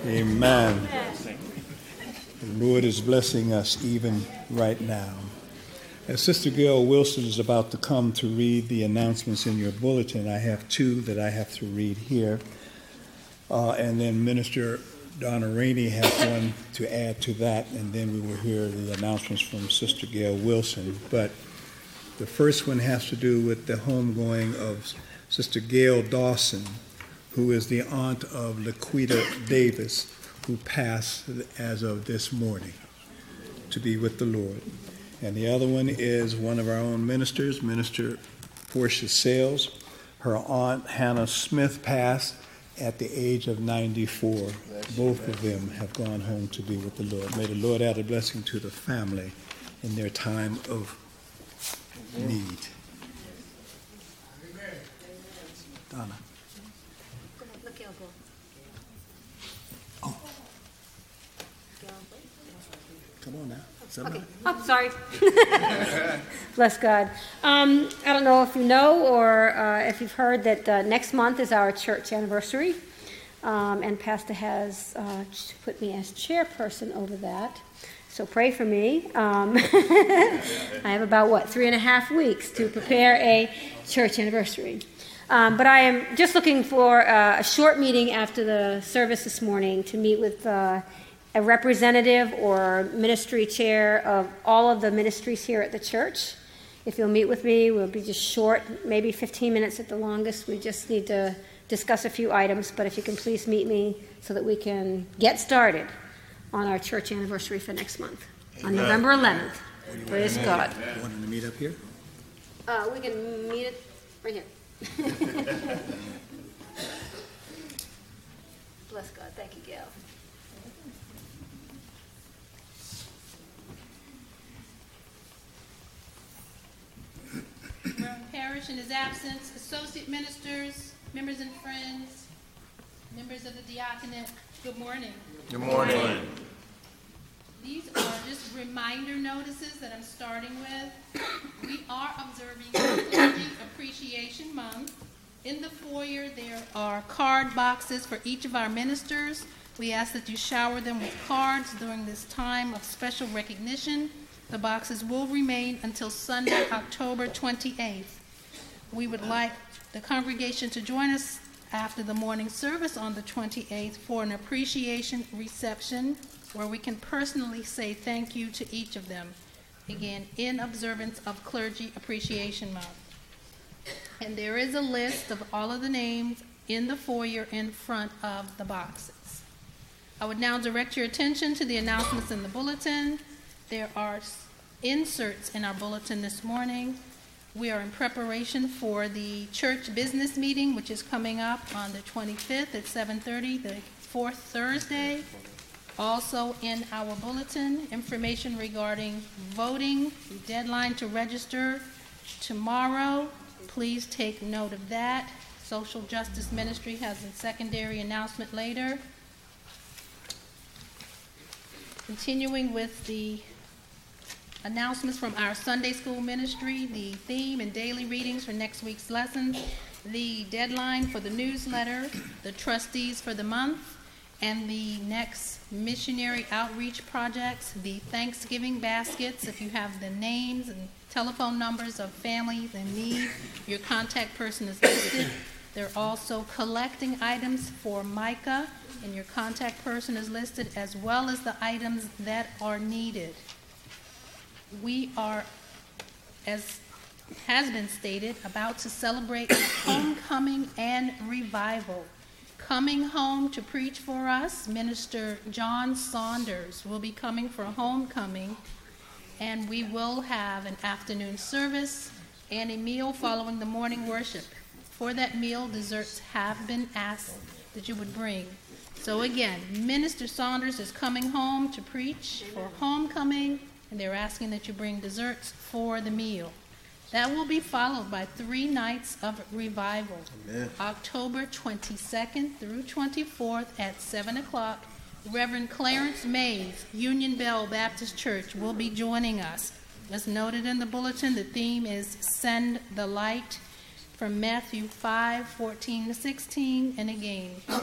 Amen. The Lord is blessing us even right now. As Sister Gail Wilson is about to come to read the announcements in your bulletin, I have two that I have to read here. And then Minister Donna Rainey has one to add to that, and then we will hear the announcements from Sister Gail Wilson. But the first one has to do with the homegoing of Sister Gail Dawson, who is the aunt of Laquita Davis, who passed as of this morning to be with the Lord. And the other one is one of our own ministers, Minister Portia Sales. Her aunt Hannah Smith passed at the age of 94. Both of them have gone home to be with the Lord. May the Lord add a blessing to the family in their time of need. Donna. Oh. Come on now. Okay. Oh, sorry. Bless God. I don't know if you know or if you've heard that next month is our church anniversary, and Pastor has put me as chairperson over that. So pray for me. I have about, 3.5 weeks to prepare a church anniversary. But I am just looking for a short meeting after the service this morning to meet with a representative or ministry chair of all of the ministries here at the church. If you'll meet with me, we'll be just short, maybe 15 minutes at the longest. We just need to discuss a few items, but if you can please meet me so that we can get started on our church anniversary for next month, on November 11th. Praise God. You want to meet up here? We can meet it right here. Bless God. Thank you, Gail. Reverend Parrish in his absence, associate ministers, members and friends, members of the diaconate, good morning. Good morning. These are just reminder notices that I'm starting with. We are observing Clergy Appreciation Month. In the foyer, there are card boxes for each of our ministers. We ask that you shower them with cards during this time of special recognition. The boxes will remain until Sunday, October 28th. We would like the congregation to join us after the morning service on the 28th for an appreciation reception where we can personally say thank you to each of them, again, in observance of Clergy Appreciation Month. And there is a list of all of the names in the foyer in front of the boxes. I would now direct your attention to the announcements in the bulletin. There are inserts in our bulletin this morning. We are in preparation for the church business meeting, which is coming up on the 25th at 7:30, the fourth Thursday. Also in our bulletin, information regarding voting, deadline to register tomorrow. Please take note of that. Social Justice Ministry has a secondary announcement later. Continuing with the announcements from our Sunday school ministry, the theme and daily readings for next week's lessons, the deadline for the newsletter, the trustees for the month, and the next missionary outreach projects, the Thanksgiving baskets. If you have the names and telephone numbers of families in need, your contact person is listed. They're also collecting items for Micah, and your contact person is listed, as well as the items that are needed. We are, as has been stated, about to celebrate homecoming and revival. Coming home to preach for us, Minister John Saunders will be coming for homecoming, and we will have an afternoon service and a meal following the morning worship. For that meal, desserts have been asked that you would bring. So again, Minister Saunders is coming home to preach for homecoming, and they're asking that you bring desserts for the meal. That will be followed by 3 nights of revival. Amen. October 22nd through 24th at 7 o'clock, Reverend Clarence Mays, Union Bell Baptist Church, will be joining us. As noted in the bulletin, the theme is Send the Light from Matthew 5:14-16. And again,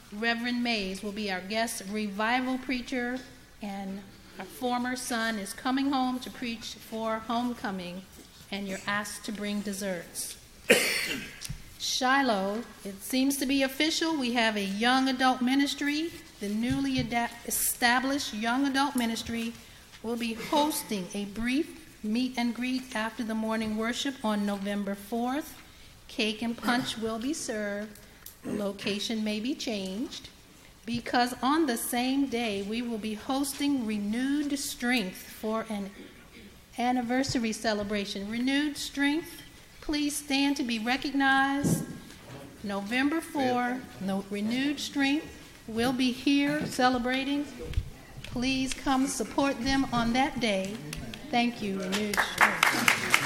Reverend Mays will be our guest revival preacher, and our former son is coming home to preach for homecoming, and you're asked to bring desserts. Shiloh, it seems to be official. We have a young adult ministry. The newly established young adult ministry will be hosting a brief meet and greet after the morning worship on November 4th. Cake and punch will be served. The location may be changed because on the same day we will be hosting Renewed Strength for an anniversary celebration. Renewed Strength, please stand to be recognized. November 4, Renewed Strength will be here celebrating. Please come support them on that day. Thank you, Renewed Strength.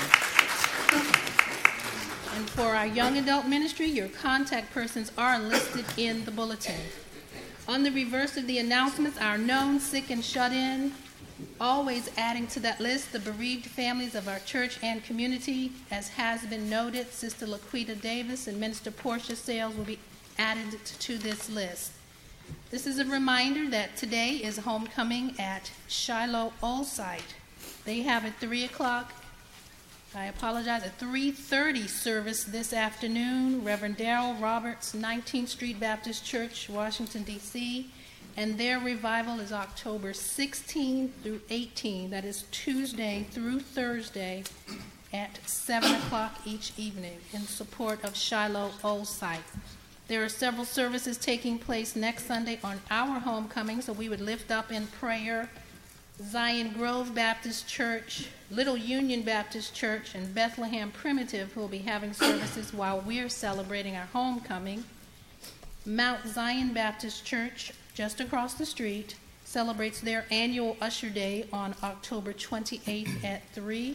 And for our young adult ministry, your contact persons are listed in the bulletin. On the reverse of the announcements, our known sick and shut-in, always adding to that list the bereaved families of our church and community. As has been noted, Sister Laquita Davis and Minister Portia Sales will be added to this list. This is a reminder that today is homecoming at Shiloh Old Site. They have at 3 o'clock, a 3:30 service this afternoon. Reverend Darrell Roberts, 19th Street Baptist Church, Washington, D.C., and their revival is October 16 through 18. That is Tuesday through Thursday at 7 o'clock each evening in support of Shiloh Old Site. There are several services taking place next Sunday on our homecoming, so we would lift up in prayer Zion Grove Baptist Church, Little Union Baptist Church, and Bethlehem Primitive, who will be having services while we're celebrating our homecoming. Mount Zion Baptist Church, just across the street, celebrates their annual Usher Day on October 28th at 3.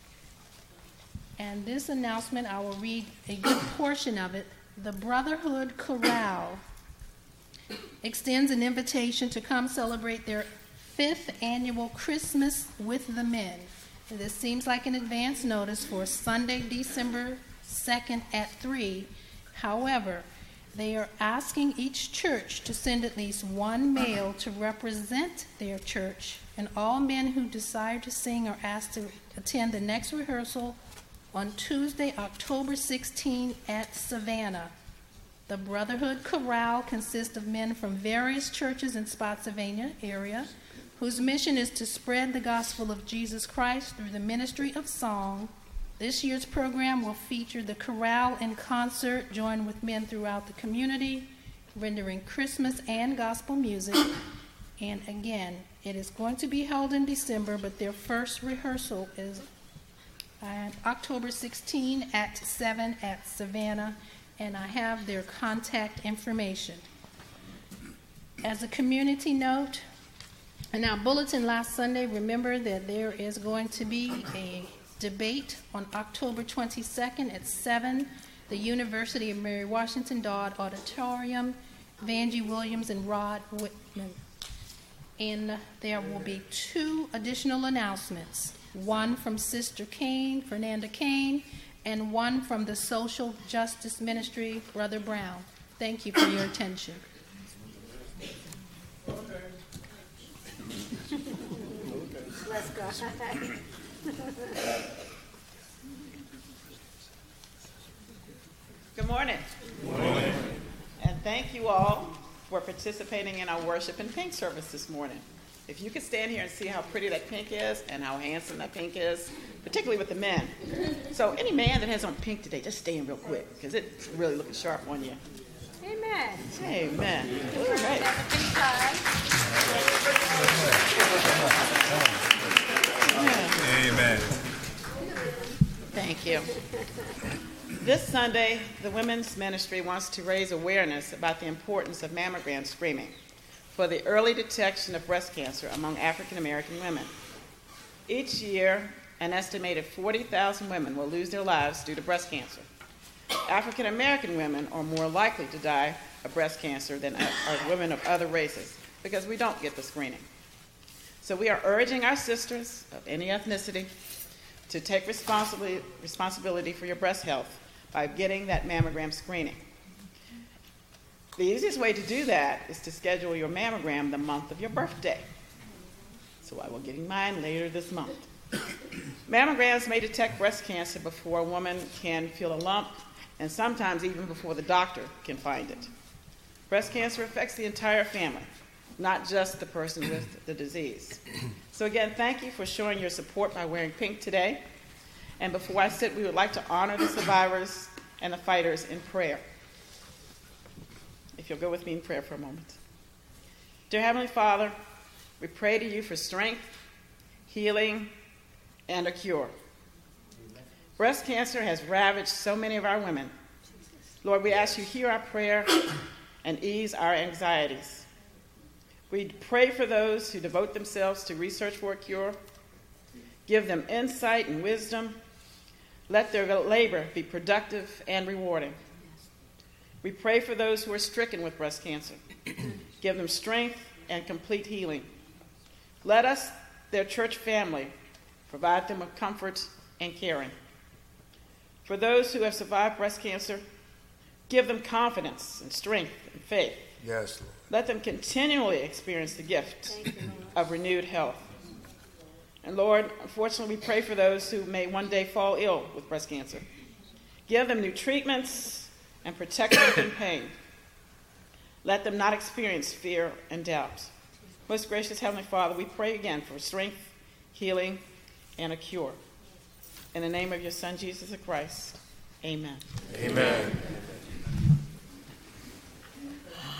And this announcement, I will read a good portion of it. The Brotherhood Chorale extends an invitation to come celebrate their 5th annual Christmas with the Men. This seems like an advance notice for Sunday, December 2nd at 3. However, they are asking each church to send at least one male to represent their church, and all men who desire to sing are asked to attend the next rehearsal on Tuesday, October 16 at Savannah. The Brotherhood Chorale consists of men from various churches in Spotsylvania area whose mission is to spread the gospel of Jesus Christ through the ministry of song. This year's program will feature the chorale in concert, joined with men throughout the community, rendering Christmas and gospel music. And again, it is going to be held in December, but their first rehearsal is October 16 at 7 at Savannah, and I have their contact information. As a community note, in our bulletin last Sunday, remember that there is going to be a debate on October 22nd at 7, the University of Mary Washington Dodd Auditorium, Vanjie Williams and Rod Whitman. And there will be 2 additional announcements, one from Sister Kane, Fernanda Kane, and one from the Social Justice Ministry, Brother Brown. Thank you for your attention. Let's go. Good morning. Good morning. And thank you all for participating in our worship and pink service this morning. If you could stand here and see how pretty that pink is and how handsome that pink is, particularly with the men. So any man that has on pink today, just stand real quick because it's really looking sharp on you. Amen. Amen. All right. Amen. Thank you. This Sunday, the Women's Ministry wants to raise awareness about the importance of mammogram screening for the early detection of breast cancer among African American women. Each year, an estimated 40,000 women will lose their lives due to breast cancer. African American women are more likely to die of breast cancer than are women of other races because we don't get the screening. So we are urging our sisters of any ethnicity to take responsibility for your breast health by getting that mammogram screening. The easiest way to do that is to schedule your mammogram the month of your birthday. So I will get mine later this month. Mammograms may detect breast cancer before a woman can feel a lump, and sometimes even before the doctor can find it. Breast cancer affects the entire family, not just the person with the disease. So again, thank you for showing your support by wearing pink today. And before I sit, we would like to honor the survivors and the fighters in prayer. If you'll go with me in prayer for a moment. Dear Heavenly Father, we pray to you for strength, healing, and a cure. Breast cancer has ravaged so many of our women. Lord, we ask you hear our prayer and ease our anxieties. We pray for those who devote themselves to research for a cure. Give them insight and wisdom. Let their labor be productive and rewarding. We pray for those who are stricken with breast cancer. Give them strength and complete healing. Let us, their church family, provide them with comfort and caring. For those who have survived breast cancer, give them confidence and strength and faith. Yes, Lord. Let them continually experience the gift of renewed health. And Lord, unfortunately, we pray for those who may one day fall ill with breast cancer. Give them new treatments and protect them from pain. Let them not experience fear and doubt. Most gracious Heavenly Father, we pray again for strength, healing, and a cure. In the name of your Son, Jesus Christ, amen. Amen.